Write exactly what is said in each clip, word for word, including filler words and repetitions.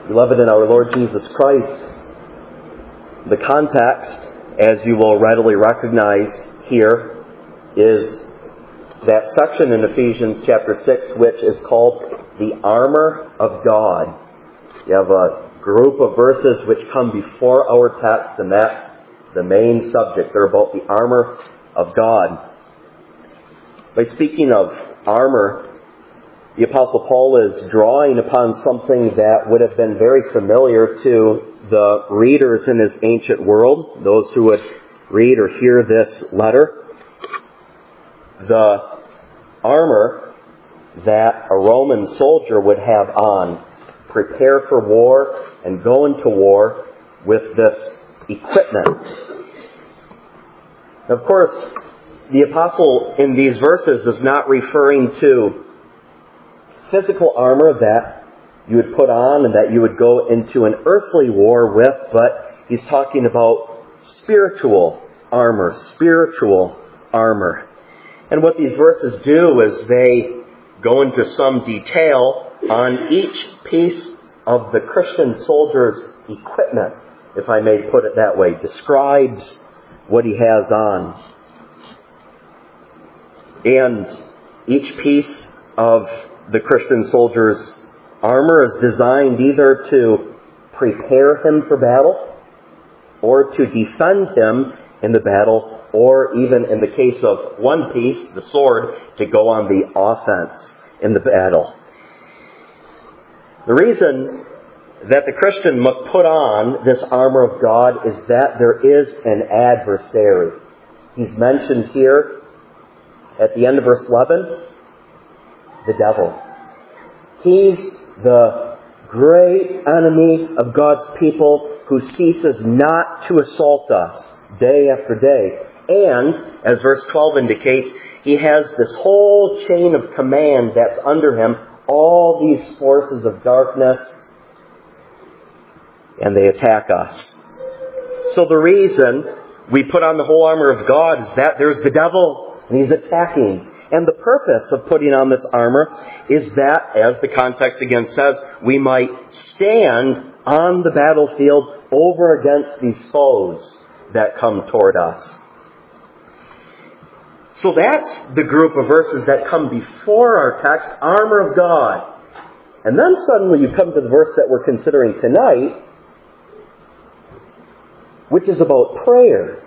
Beloved in our Lord Jesus Christ, the context, as you will readily recognize here, is that section in Ephesians chapter six which is called the armor of God. You have a group of verses which come before our text, and that's the main subject. They're about the armor of God. By speaking of armor, the Apostle Paul is drawing upon something that would have been very familiar to the readers in his ancient world, those who would read or hear this letter. The armor that a Roman soldier would have on, prepare for war and go into war with this equipment. Of course, the apostle in these verses is not referring to physical armor that you would put on and that you would go into an earthly war with, but he's talking about spiritual armor, spiritual armor. And what these verses do is they go into some detail on each piece of the Christian soldier's equipment, if I may put it that way, describes what he has on. And each piece of the Christian soldier's armor is designed either to prepare him for battle or to defend him in the battle, or even in the case of one piece, the sword, to go on the offense in the battle. The reason that the Christian must put on this armor of God is that there is an adversary. He's mentioned here at the end of verse eleven, the devil. He's the great enemy of God's people who ceases not to assault us day after day. And, as verse twelve indicates, he has this whole chain of command that's under him, all these forces of darkness, and they attack us. So the reason we put on the whole armor of God is that there's the devil, and he's attacking. And the purpose of putting on this armor is that, as the context again says, we might stand on the battlefield over against these foes that come toward us. So that's the group of verses that come before our text, armor of God. And then suddenly you come to the verse that we're considering tonight, which is about prayer.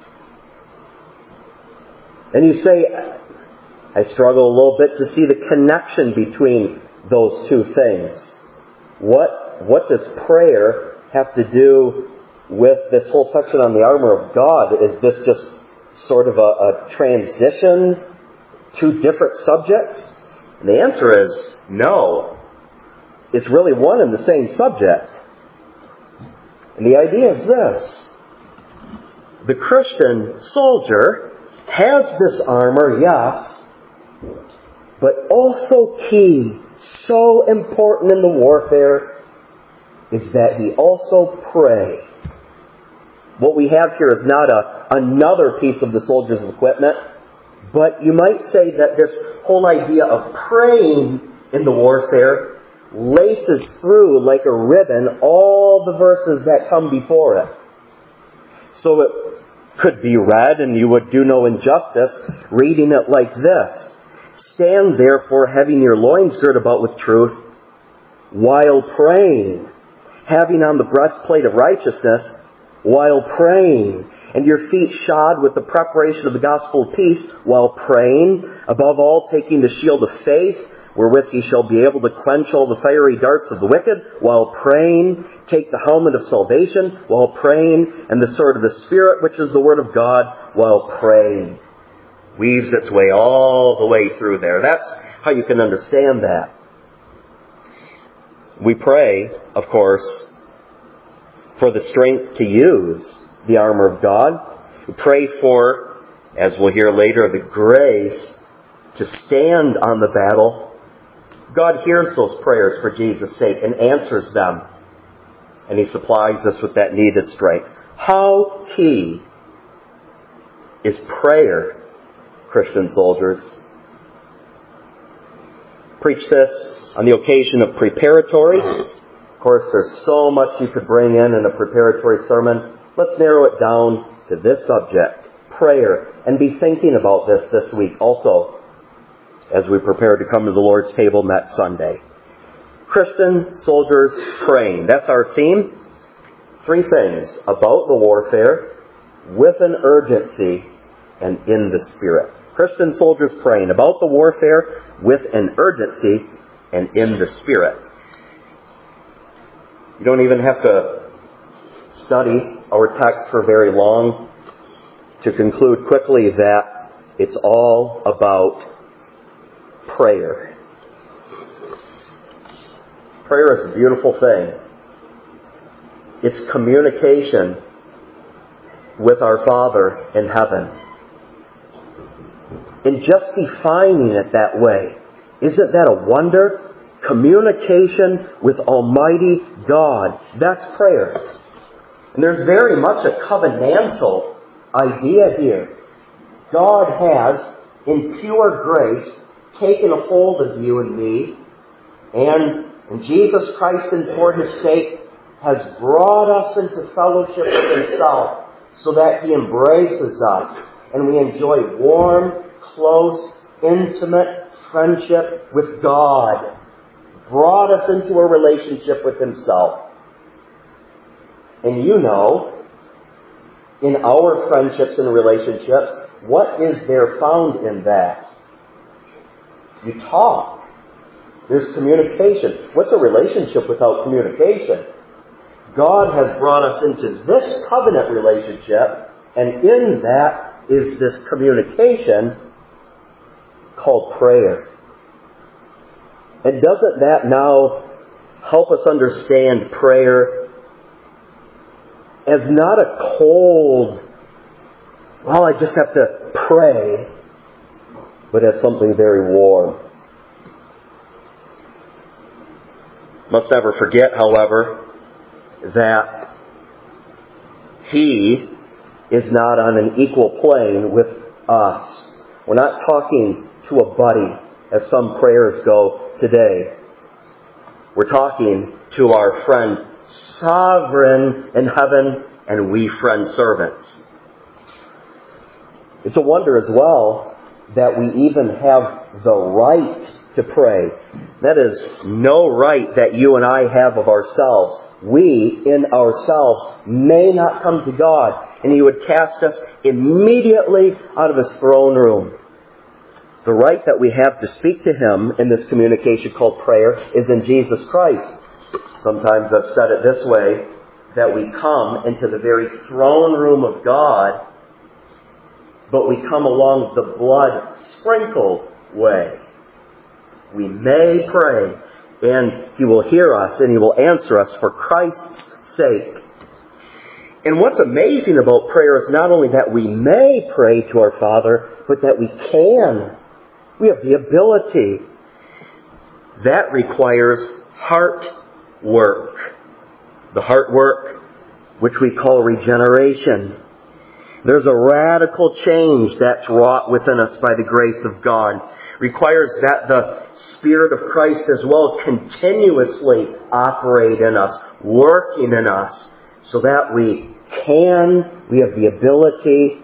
And you say, I struggle a little bit to see the connection between those two things. What, what does prayer have to do with this whole section on the armor of God? Is this just sort of a, a transition to different subjects? And the answer is no. It's really one and the same subject. And the idea is this. The Christian soldier has this armor, yes, but also key, so important in the warfare, is that he also pray. What we have here is not a, another piece of the soldier's equipment, but you might say that this whole idea of praying in the warfare laces through like a ribbon all the verses that come before it. So it could be read, and you would do no injustice reading it like this. Stand therefore, having your loins girt about with truth, while praying, having on the breastplate of righteousness, while praying, and your feet shod with the preparation of the gospel of peace, while praying, above all taking the shield of faith, wherewith ye shall be able to quench all the fiery darts of the wicked, while praying, take the helmet of salvation, while praying, and the sword of the Spirit, which is the word of God, while praying. Weaves its way all the way through there. That's how you can understand that. We pray, of course, for the strength to use the armor of God. We pray for, as we'll hear later, the grace to stand on the battle. God hears those prayers for Jesus' sake and answers them. And He supplies us with that needed strength. How key is prayer, Christian soldiers? Preach this on the occasion of preparatory course, there's so much you could bring in in a preparatory sermon. Let's narrow it down to this subject, prayer, and be thinking about this this week also as we prepare to come to the Lord's table next Sunday. Christian soldiers praying. That's our theme. Three things about the warfare, with an urgency, and in the Spirit. Christian soldiers praying about the warfare, with an urgency, and in the Spirit. You don't even have to study our text for very long to conclude quickly that it's all about prayer. Prayer is a beautiful thing. It's communication with our Father in heaven. And just defining it that way, isn't that a wonder? Communication with Almighty God. That's prayer. And there's very much a covenantal idea here. God has, in pure grace, taken a hold of you and me, and, and Jesus Christ, and for His sake, has brought us into fellowship with Himself, so that He embraces us, and we enjoy warm, close, intimate friendship with God. Brought us into a relationship with Himself. And you know, in our friendships and relationships, what is there found in that? You talk. There's communication. What's a relationship without communication? God has brought us into this covenant relationship, and in that is this communication called prayer. And doesn't that now help us understand prayer as not a cold, well, I just have to pray, but as something very warm? Must never forget, however, that He is not on an equal plane with us. We're not talking to a buddy, as some prayers go today. We're talking to our friend, sovereign in heaven, and we friend servants. It's a wonder as well that we even have the right to pray. That is no right that you and I have of ourselves. We, in ourselves, may not come to God, and He would cast us immediately out of His throne room. The right that we have to speak to Him in this communication called prayer is in Jesus Christ. Sometimes I've said it this way, that we come into the very throne room of God, but we come along the blood-sprinkled way. We may pray, and He will hear us, and He will answer us for Christ's sake. And what's amazing about prayer is not only that we may pray to our Father, but that we can. We have the ability. That requires heart work. The heart work, which we call regeneration. There's a radical change that's wrought within us by the grace of God. Requires that the Spirit of Christ as well continuously operate in us, working in us, so that we can, we have the ability,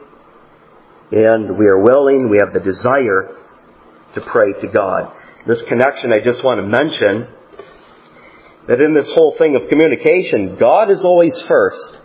and we are willing, we have the desire to pray to God. This connection, I just want to mention that in this whole thing of communication, God is always first.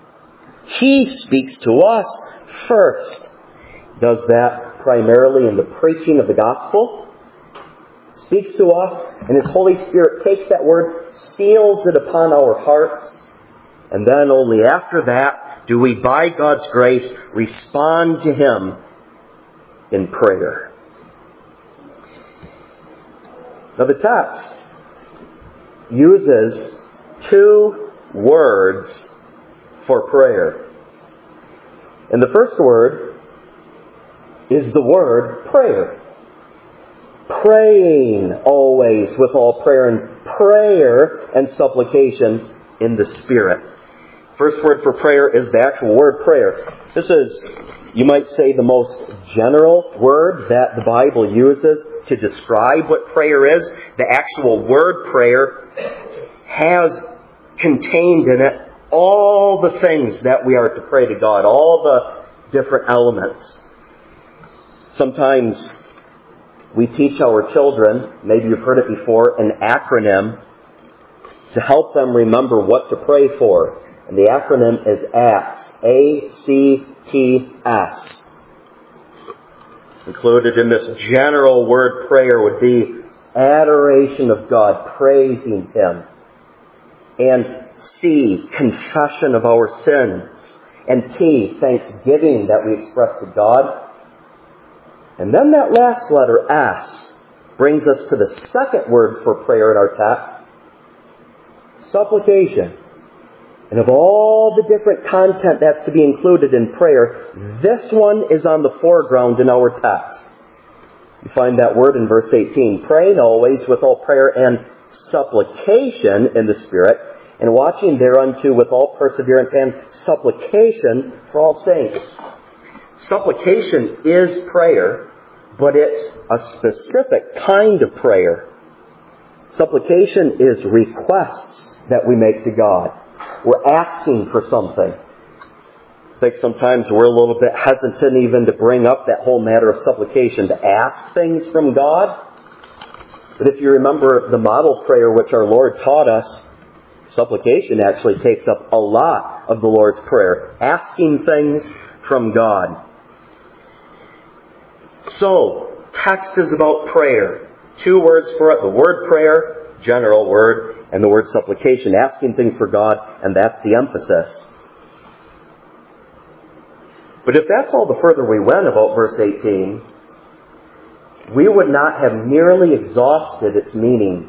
He speaks to us first. Does that primarily in the preaching of the gospel. Speaks to us, and His Holy Spirit takes that word, seals it upon our hearts, and then only after that do we, by God's grace, respond to Him in prayer. Now the text uses two words for prayer. And the first word is the word prayer. Praying always with all prayer and prayer and supplication in the Spirit. First word for prayer is the actual word prayer. This is, you might say, the most general word that the Bible uses to describe what prayer is. The actual word prayer has contained in it all the things that we are to pray to God, all the different elements. Sometimes we teach our children, maybe you've heard it before, an acronym to help them remember what to pray for. And the acronym is ACTS. A C T S. Included in this general word prayer would be adoration of God, praising Him. And C, confession of our sins. And T, thanksgiving that we express to God. And then that last letter, S, brings us to the second word for prayer in our text, supplication. And of all the different content that's to be included in prayer, this one is on the foreground in our text. You find that word in verse eighteen. Praying always with all prayer and supplication in the Spirit, and watching thereunto with all perseverance and supplication for all saints. Supplication is prayer, but it's a specific kind of prayer. Supplication is requests that we make to God. We're asking for something. I think sometimes we're a little bit hesitant even to bring up that whole matter of supplication, to ask things from God. But if you remember the model prayer which our Lord taught us, supplication actually takes up a lot of the Lord's Prayer, asking things from God. So, text is about prayer. Two words for it, the word prayer, general word, and the word supplication, asking things for God, and that's the emphasis. But if that's all the further we went about verse eighteen, we would not have nearly exhausted its meaning.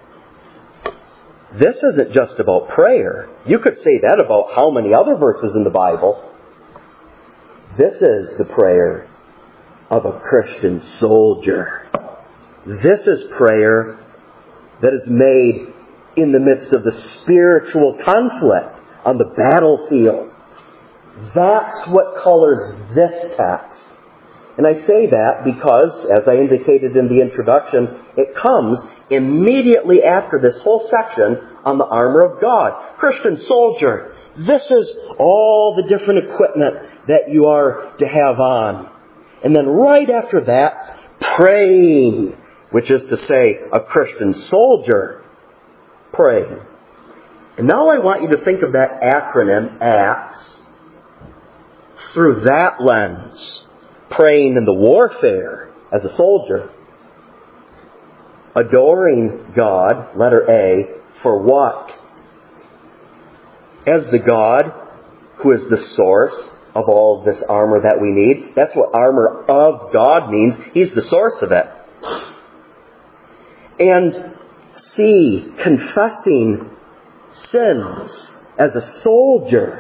This isn't just about prayer. You could say that about how many other verses in the Bible. This is the prayer of a Christian soldier. This is prayer that is made in the midst of the spiritual conflict on the battlefield. That's what colors this text. And I say that because, as I indicated in the introduction, it comes immediately after this whole section on the armor of God. Christian soldier, this is all the different equipment that you are to have on. And then right after that, praying, which is to say, a Christian soldier praying. And now I want you to think of that acronym, ACTS, through that lens. Praying in the warfare as a soldier. Adoring God, letter A, for what? As the God who is the source of all of this armor that we need. That's what armor of God means. He's the source of it. And C, confessing sins as a soldier.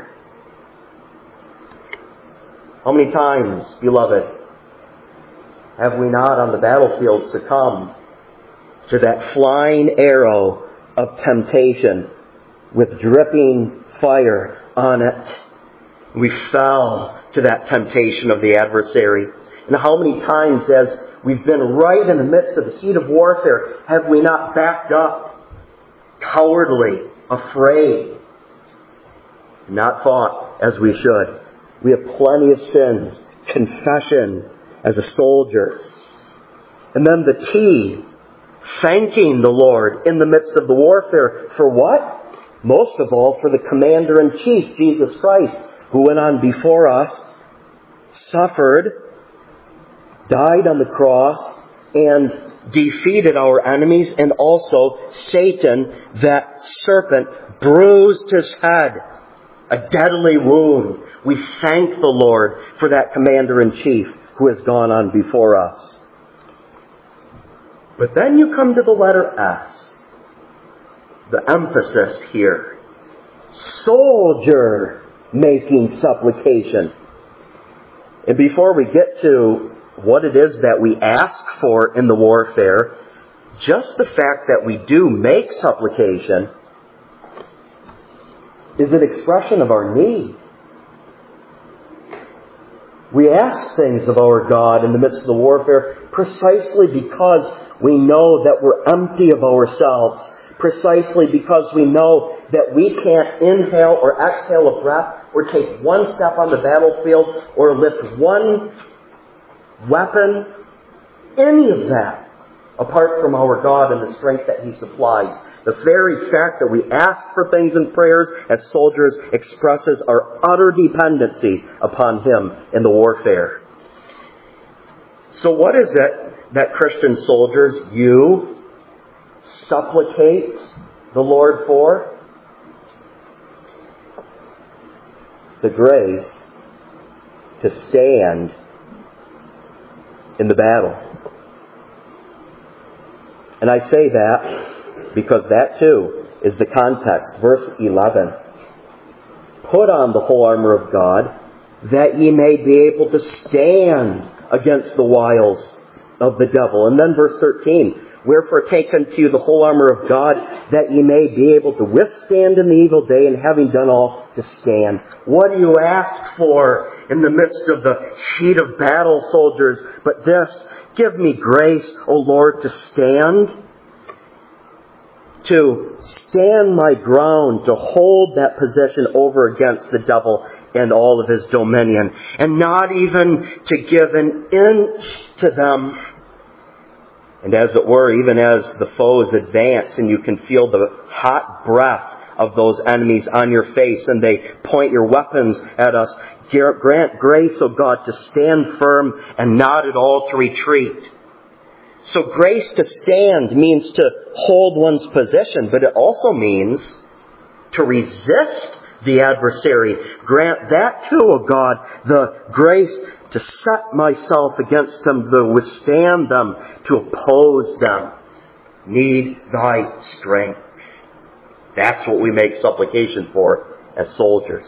How many times, beloved, have we not on the battlefield succumbed to that flying arrow of temptation with dripping fire on it? We fell to that temptation of the adversary. And how many times, as we've been right in the midst of the heat of warfare, have we not backed up, cowardly, afraid, not fought as we should? We have plenty of sins. Confession as a soldier. And then the T, thanking the Lord in the midst of the warfare. For what? Most of all, for the Commander-in-Chief, Jesus Christ, who went on before us, suffered, died on the cross, and defeated our enemies, and also Satan, that serpent, bruised his head. A deadly wound. We thank the Lord for that Commander-in-Chief who has gone on before us. But then you come to the letter S. The emphasis here. Soldier making supplication. And before we get to what it is that we ask for in the warfare, just the fact that we do make supplication is an expression of our need. We ask things of our God in the midst of the warfare precisely because we know that we're empty of ourselves, precisely because we know that we can't inhale or exhale a breath or take one step on the battlefield or lift one weapon, any of that, apart from our God and the strength that He supplies. The very fact that we ask for things in prayers as soldiers expresses our utter dependency upon Him in the warfare. So what is it that Christian soldiers, you, supplicate the Lord for? The grace to stand in the battle. And I say that because that too is the context. Verse eleven. Put on the whole armor of God, that ye may be able to stand against the wiles of the devil. And then verse thirteen. Wherefore take unto you the whole armor of God, that ye may be able to withstand in the evil day, and having done all, to stand. What do you ask for in the midst of the heat of battle, soldiers? But this, give me grace, O Lord, to stand. To stand my ground, to hold that position over against the devil and all of his dominion. And not even to give an inch to them. And as it were, even as the foes advance and you can feel the hot breath of those enemies on your face and they point your weapons at us, grant grace, O God, to stand firm and not at all to retreat. So grace to stand means to hold one's position, but it also means to resist the adversary. Grant that too, O God, the grace to set myself against them, to withstand them, to oppose them. Need thy strength. That's what we make supplication for as soldiers.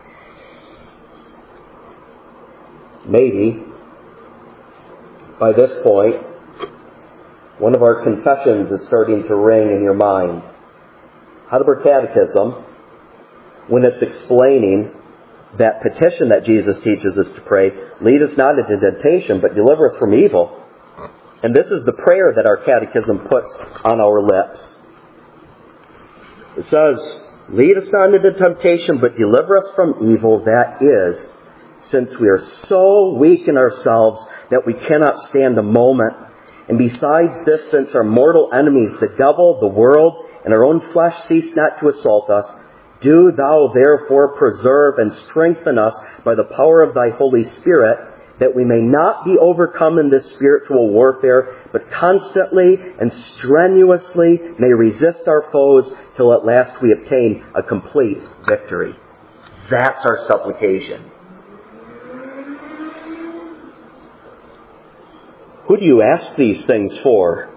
Maybe, by this point, one of our confessions is starting to ring in your mind. Heidelberg Catechism, when it's explaining that petition that Jesus teaches us to pray, lead us not into temptation, but deliver us from evil. And this is the prayer that our catechism puts on our lips. It says, lead us not into temptation, but deliver us from evil. That is, since we are so weak in ourselves that we cannot stand a moment. And besides this, since our mortal enemies, the devil, the world, and our own flesh cease not to assault us, do thou therefore preserve and strengthen us by the power of thy Holy Spirit, that we may not be overcome in this spiritual warfare, but constantly and strenuously may resist our foes till at last we obtain a complete victory. That's our supplication. Who do you ask these things for?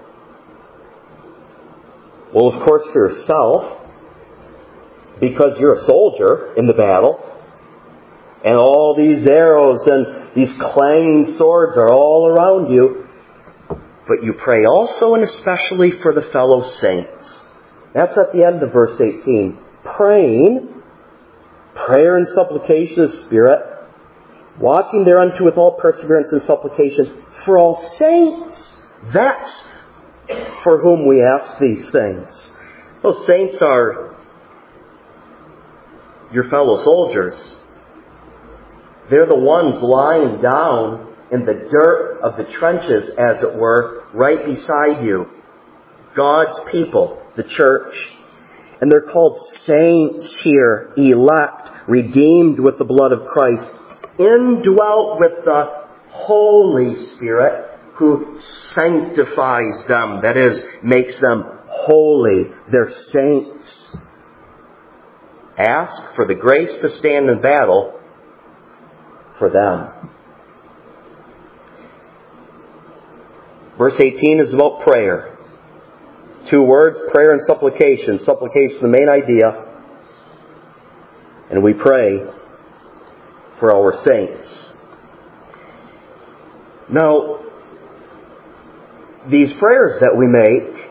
Well, of course, for yourself, because you're a soldier in the battle, and all these arrows and these clanging swords are all around you. But you pray also and especially for the fellow saints. That's at the end of verse eighteen. Praying, prayer and supplication of spirit, watching thereunto with all perseverance and supplication for all saints. That's for whom we ask these things. Those saints are your fellow soldiers. They're the ones lying down in the dirt of the trenches, as it were, right beside you. God's people, the church. And they're called saints here, elect, redeemed with the blood of Christ, indwelt with the Holy Spirit, who sanctifies them, that is, makes them holy. They're saints. Ask for the grace to stand in battle for them. Verse eighteen is about prayer. Two words, prayer and supplication. Supplication is the main idea. And we pray for our saints. Now, these prayers that we make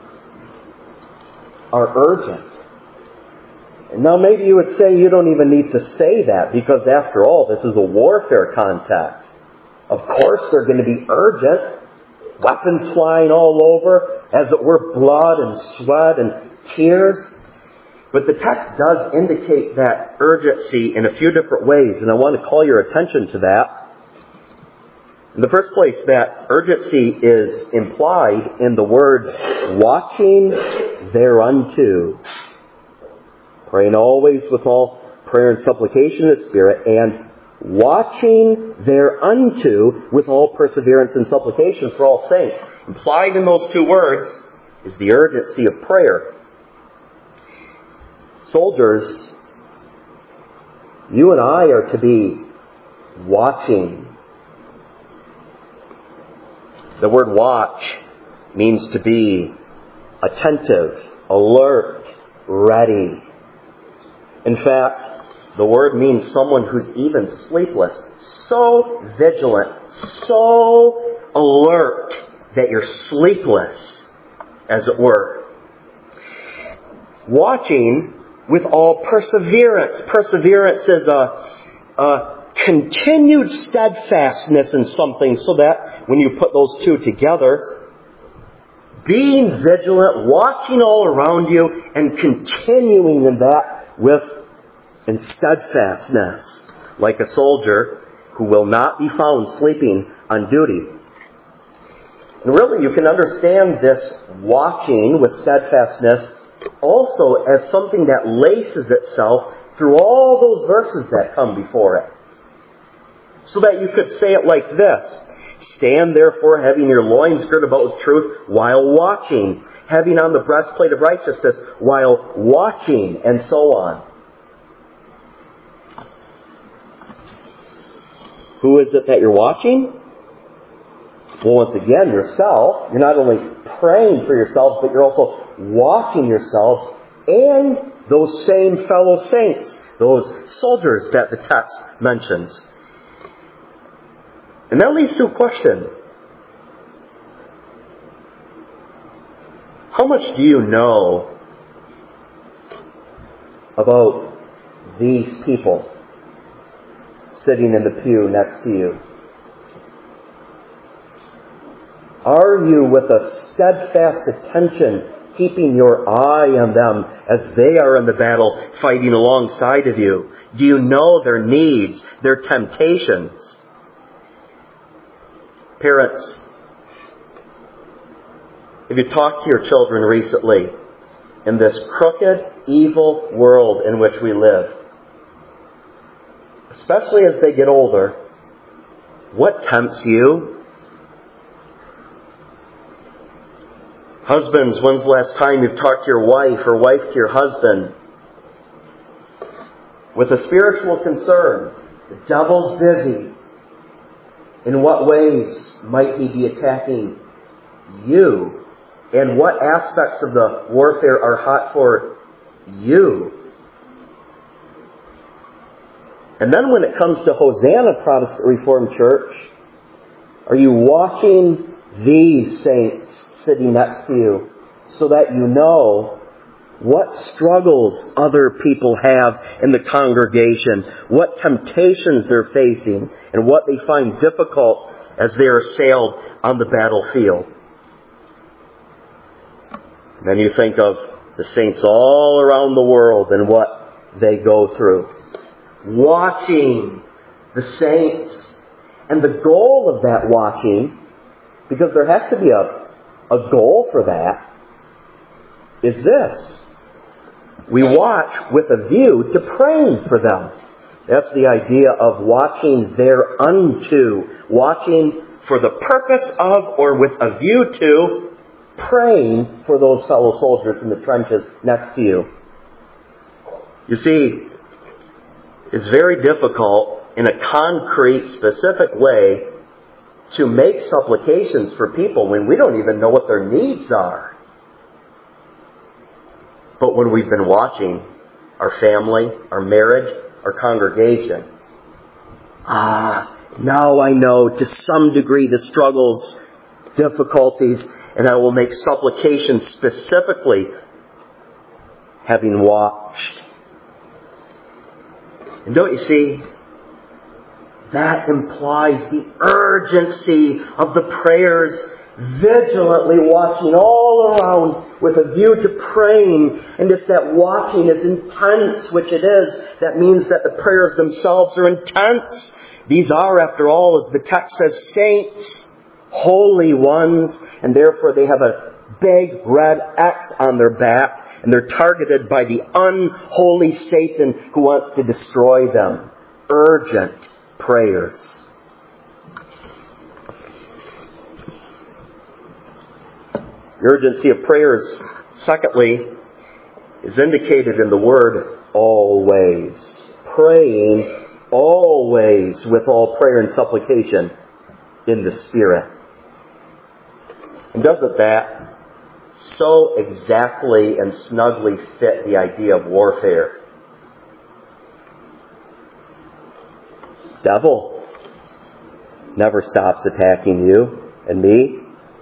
are urgent. Now maybe you would say you don't even need to say that, because after all, this is a warfare context. Of course they're going to be urgent. weapons flying all over, as it were blood and sweat and tears. But the text does indicate that urgency in a few different ways, and I want to call your attention to that. In the first place, that urgency is implied in the words, watching thereunto. Praying always with all prayer and supplication in the Spirit, and watching thereunto with all perseverance and supplication for all saints. Implied in those two words is the urgency of prayer. Soldiers, you and I are to be watching. The word watch means to be attentive, alert, ready. In fact, the word means someone who's even sleepless, so vigilant, so alert that you're sleepless, as it were. Watching with all perseverance. Perseverance is a, a continued steadfastness in something, so that when you put those two together, being vigilant, watching all around you, and continuing in that with in steadfastness, like a soldier who will not be found sleeping on duty. And really, you can understand this watching with steadfastness also as something that laces itself through all those verses that come before it. So that you could say it like this: stand therefore having your loins girded about with truth while watching, having on the breastplate of righteousness while watching, and so on. Who is it that you're watching? Well, once again, yourself. You're not only praying for yourself, but you're also watching yourselves and those same fellow saints, those soldiers that the text mentions. And that leads to a question. How much do you know about these people sitting in the pew next to you? Are you with a steadfast attention keeping your eye on them as they are in the battle fighting alongside of you? Do you know their needs, their temptations? Parents, have you talked to your children recently in this crooked, evil world in which we live? Especially as they get older, what tempts you? Husbands, when's the last time you've talked to your wife or wife to your husband with a spiritual concern? The devil's busy. In what ways might he be attacking you? And what aspects of the warfare are hot for you? And then when it comes to Hosanna Protestant Reformed Church, are you watching these saints sitting next to you so that you know what struggles other people have in the congregation, what temptations they're facing, and what they find difficult as they are assailed on the battlefield? And then you think of the saints all around the world and what they go through. Watching the saints. And the goal of that watching, because there has to be a, a goal for that, is this. We watch with a view to praying for them. That's the idea of watching thereunto. Watching for the purpose of, or with a view to, praying for those fellow soldiers in the trenches next to you. You see, it's very difficult in a concrete, specific way to make supplications for people when we don't even know what their needs are. But when we've been watching our family, our marriage, our congregation, ah, now I know to some degree the struggles, difficulties, and I will make supplications specifically having watched. And don't you see, that implies the urgency of the prayers vigilantly watching all around with a view to praying. And if that watching is intense, which it is, that means that the prayers themselves are intense. These are, after all, as the text says, saints, holy ones, and therefore they have a big red X on their back, and they're targeted by the unholy Satan who wants to destroy them. Urgent prayers. The urgency of prayers, secondly, is indicated in the word always. Praying always with all prayer and supplication in the Spirit. And doesn't that so exactly and snugly fit the idea of warfare? Devil never stops attacking you and me.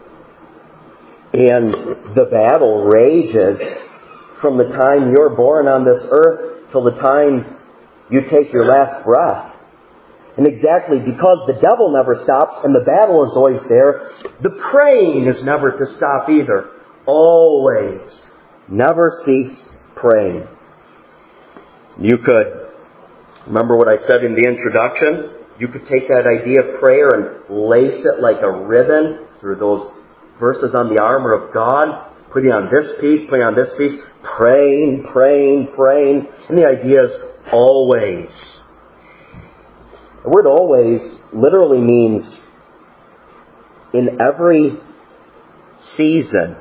And the battle rages from the time you're born on this earth till the time you take your last breath. And exactly because the devil never stops and the battle is always there, the praying is never to stop either. Always. Never cease praying. You could, remember what I said in the introduction? You could take that idea of prayer and lace it like a ribbon through those verses on the armor of God, putting on this piece, putting on this piece, praying, praying, praying. And the idea is always. The word always literally means in every season.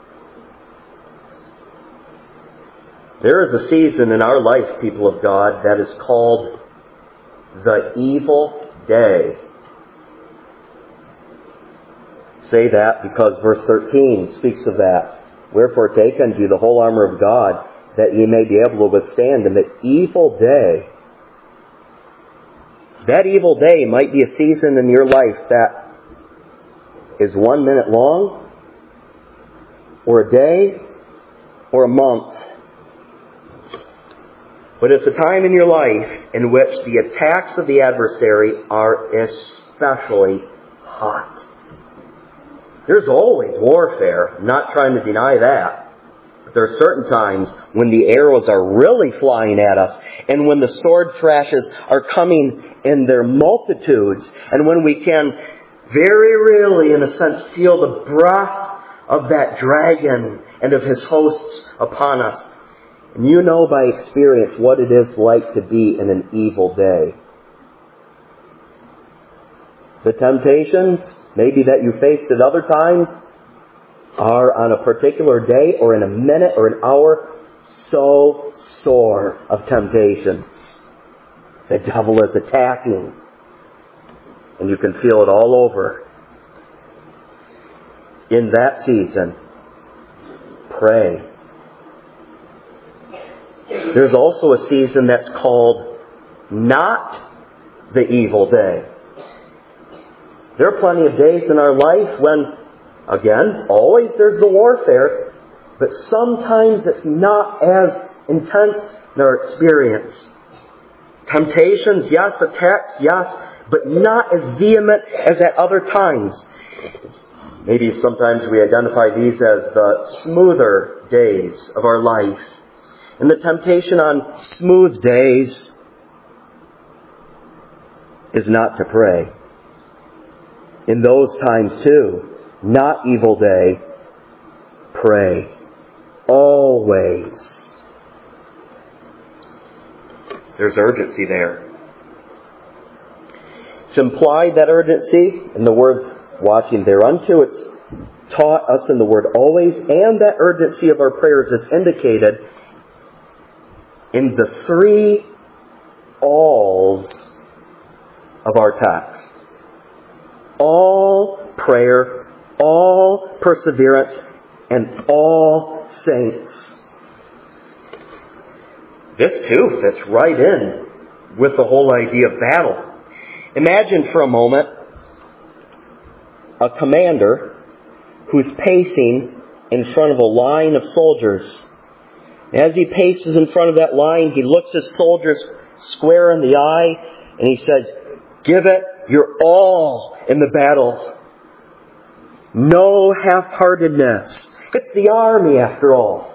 There is a season in our life, people of God, that is called the evil day. Say that because verse thirteen speaks of that. Wherefore take unto you the whole armor of God, that ye may be able to withstand in the evil day. That evil day might be a season in your life that is one minute long, or a day, or a month. But it's a time in your life in which the attacks of the adversary are especially hot. There's always warfare. I'm not trying to deny that. But there are certain times when the arrows are really flying at us, and when the sword thrashes are coming in their multitudes, and when we can very really, in a sense, feel the breath of that dragon and of his hosts upon us. And you know by experience what it is like to be in an evil day. The temptations, maybe that you faced at other times, are on a particular day or in a minute or an hour so sore of temptations. The devil is attacking. And you can feel it all over. In that season, pray. There's also a season that's called not the evil day. There are plenty of days in our life when, again, always there's the warfare, but sometimes it's not as intense in our experience. Temptations, yes. Attacks, yes. But not as vehement as at other times. Maybe sometimes we identify these as the smoother days of our life. And the temptation on smooth days is not to pray. In those times too, not evil day, pray. Always. There's urgency there. It's implied, that urgency, in the words watching thereunto. It's taught us in the word always, and that urgency of our prayers is indicated in the three alls of our text. All prayer, all perseverance, and all saints. This too fits right in with the whole idea of battle. Imagine for a moment a commander who's pacing in front of a line of soldiers. As he paces in front of that line, he looks his soldiers square in the eye and he says, "Give it your all in the battle." No half-heartedness. It's the army, after all.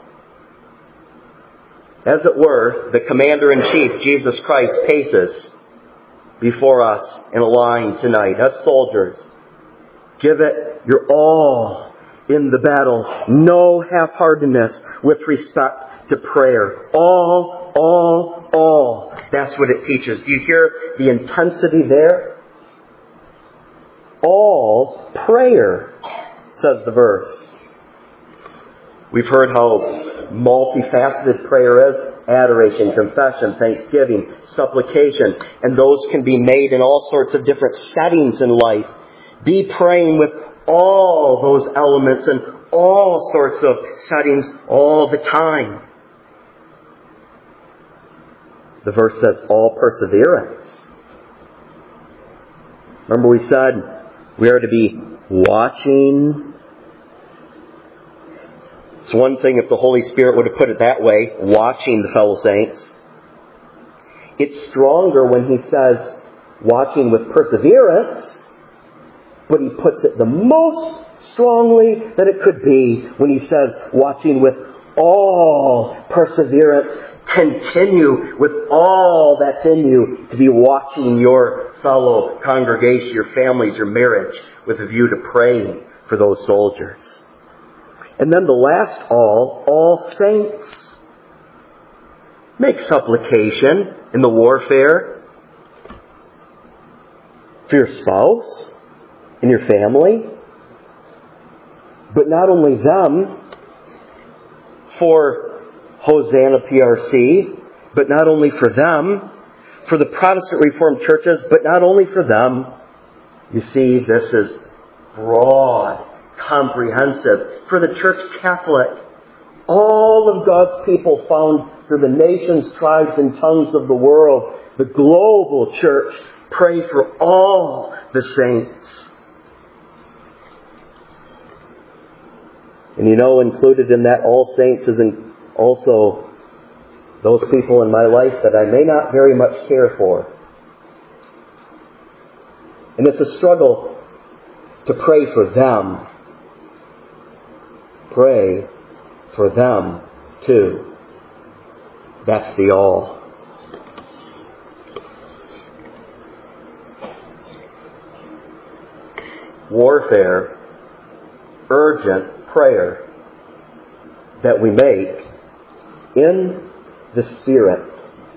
As it were, the Commander-in-Chief, Jesus Christ, paces before us in a line tonight. Us soldiers, give it your all in the battle. No half-heartedness with respect to prayer. All, all, all. That's what it teaches. Do you hear the intensity there? All prayer, says the verse. We've heard how multifaceted prayer is. Adoration, confession, thanksgiving, supplication. And those can be made in all sorts of different settings in life. Be praying with all those elements and all sorts of settings all the time. The verse says, all perseverance. Remember we said we are to be watching. It's one thing if the Holy Spirit would have put it that way, watching the fellow saints. It's stronger when he says watching with perseverance, but he puts it the most strongly that it could be when he says watching with all perseverance. Continue with all that's in you to be watching your fellow congregation, your families, your marriage, with a view to praying for those soldiers. And then the last all, all saints. Make supplication in the warfare for your spouse and your family. But not only them, for Hosanna P R C, but not only for them, for the Protestant Reformed churches, but not only for them. You see, this is broad, comprehensive. For the Church Catholic, all of God's people found through the nations, tribes, and tongues of the world, the global church, pray for all the saints. And you know, included in that all saints is also those people in my life that I may not very much care for. And it's a struggle to pray for them. Pray for them too. That's the all. Warfare, urgent prayer that we make in the Spirit.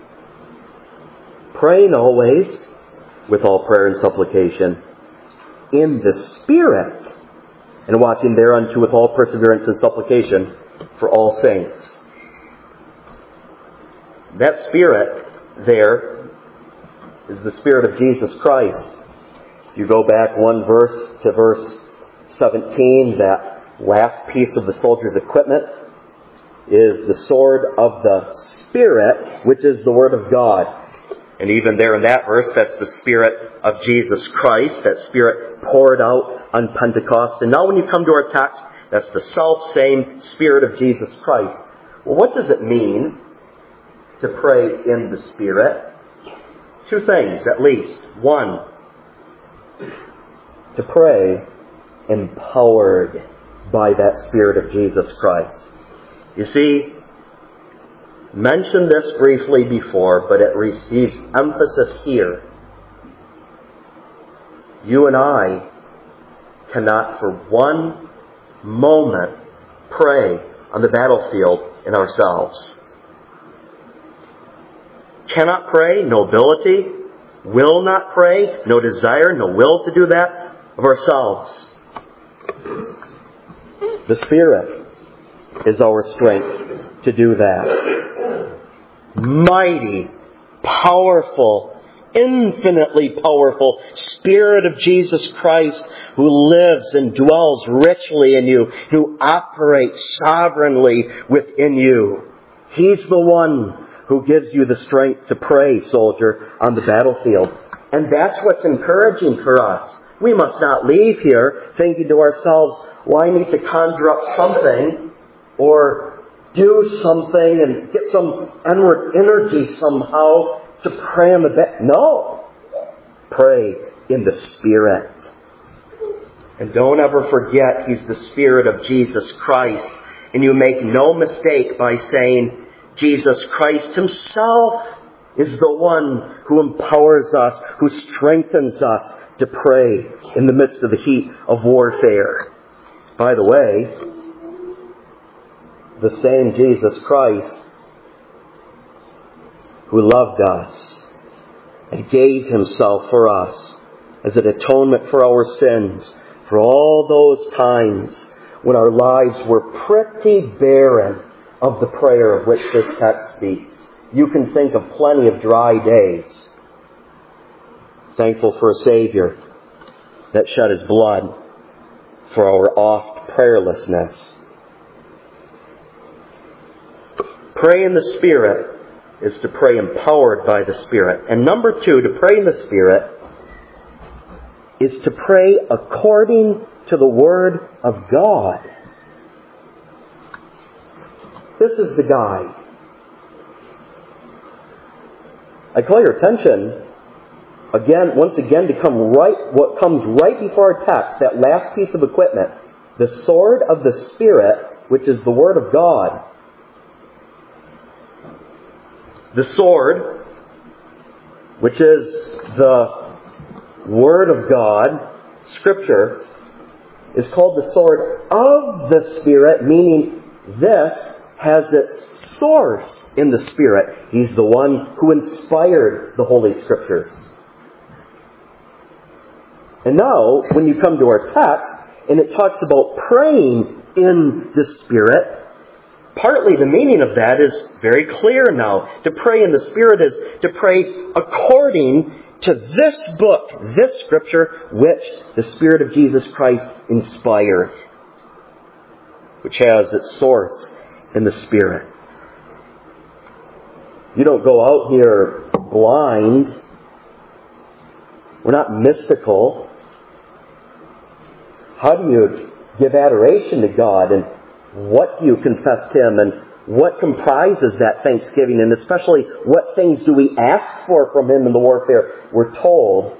Praying always with all prayer and supplication in the Spirit, and watching thereunto with all perseverance and supplication for all saints. That Spirit there is the Spirit of Jesus Christ. If you go back one verse to verse seventeen, that last piece of the soldier's equipment is the sword of the Spirit, which is the Word of God. And even there in that verse, that's the Spirit of Jesus Christ, that Spirit poured out on Pentecost. And now when you come to our text, that's the self-same Spirit of Jesus Christ. Well, what does it mean to pray in the Spirit? Two things, at least. One, to pray empowered by that Spirit of Jesus Christ. You see, mentioned this briefly before, but it receives emphasis here. You and I cannot for one moment pray on the battlefield in ourselves. Cannot pray, no ability, will not pray, no desire, no will to do that of ourselves. The Spirit is our strength to do that. Mighty, powerful, infinitely powerful Spirit of Jesus Christ, who lives and dwells richly in you, who operates sovereignly within you. He's the one who gives you the strength to pray, soldier, on the battlefield. And that's what's encouraging for us. We must not leave here thinking to ourselves, well, I need to conjure up something or do something and get some inward energy somehow to pray on the bed. No. Pray in the Spirit. And don't ever forget He's the Spirit of Jesus Christ. And you make no mistake by saying Jesus Christ Himself is the one who empowers us, who strengthens us to pray in the midst of the heat of warfare. By the way, the same Jesus Christ who loved us and gave Himself for us as an atonement for our sins, for all those times when our lives were pretty barren of the prayer of which this text speaks. You can think of plenty of dry days. Thankful for a Savior that shed His blood for our oft prayerlessness. Pray in the Spirit is to pray empowered by the Spirit. And number two, to pray in the Spirit is to pray according to the Word of God. This is the guide. I call your attention again, once again, to come right, what comes right before our text, that last piece of equipment, the sword of the Spirit, which is the Word of God. The sword, which is the Word of God, Scripture, is called the sword of the Spirit, meaning this has its source in the Spirit. He's the one who inspired the Holy Scriptures. And now, when you come to our text, and it talks about praying in the Spirit, partly the meaning of that is very clear now. To pray in the Spirit is to pray according to this book, this Scripture, which the Spirit of Jesus Christ inspired, which has its source in the Spirit. You don't go out here blind. We're not mystical. How do you give adoration to God, and what do you confess to Him, and what comprises that thanksgiving, and especially what things do we ask for from Him in the warfare? We're told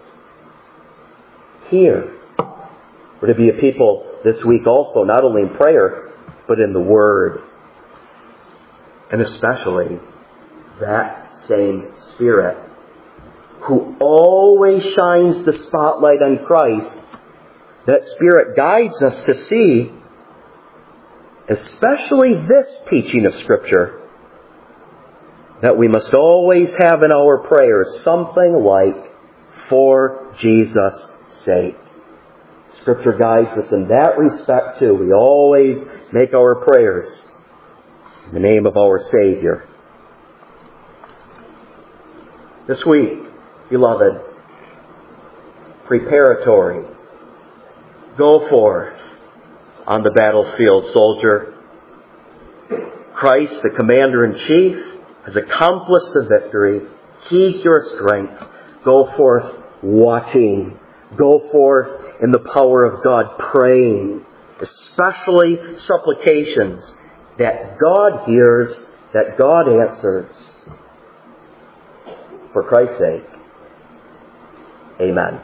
here we're to be a people this week also, not only in prayer, but in the Word. And especially that same Spirit who always shines the spotlight on Christ. That Spirit guides us to see, especially this teaching of Scripture, that we must always have in our prayers something like, for Jesus' sake. Scripture guides us in that respect too. We always make our prayers in the name of our Savior. This week, beloved, preparatory. Go forth on the battlefield, soldier. Christ, the Commander-in-Chief, has accomplished the victory. He's your strength. Go forth watching. Go forth in the power of God, praying, especially supplications that God hears, that God answers. For Christ's sake. Amen.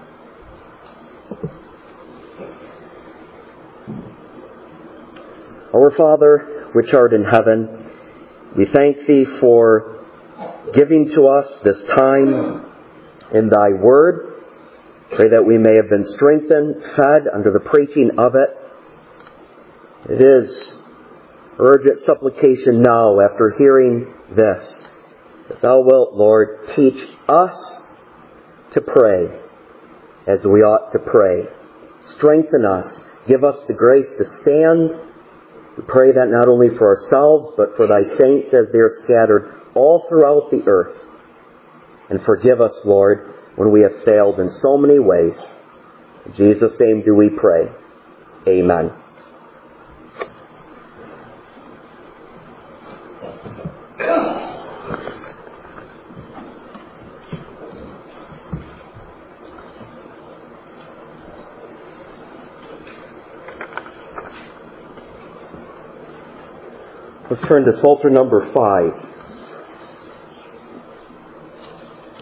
Our Father, which art in heaven, we thank Thee for giving to us this time in Thy Word. Pray that we may have been strengthened, fed under the preaching of it. It is urgent supplication now, after hearing this, that Thou wilt, Lord, teach us to pray as we ought to pray. Strengthen us. Give us the grace to stand. We pray that not only for ourselves, but for Thy saints as they are scattered all throughout the earth. And forgive us, Lord, when we have failed in so many ways. In Jesus' name do we pray. Amen. Let's turn to Psalter number five.